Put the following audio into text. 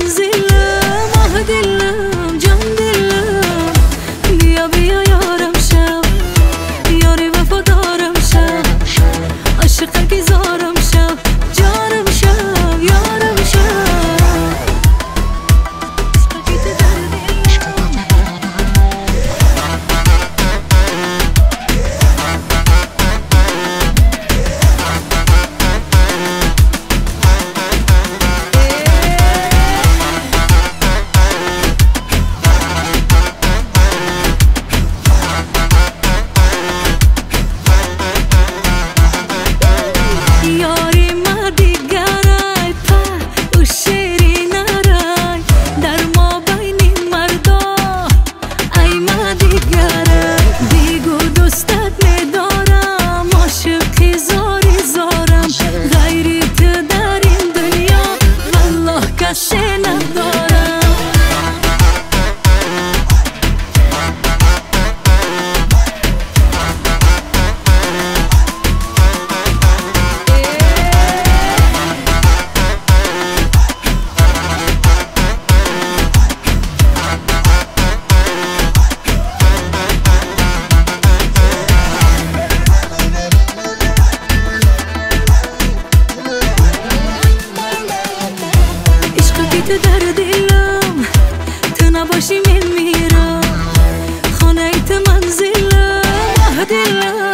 منزلم آه دلم جان دلم بیا بیا یارم شو یاری وفادارم شو عاشقکی زارم شو جانم شو یارم شو تو در دلم تو نباشی من میرم خانه ایت منزلم آه دلم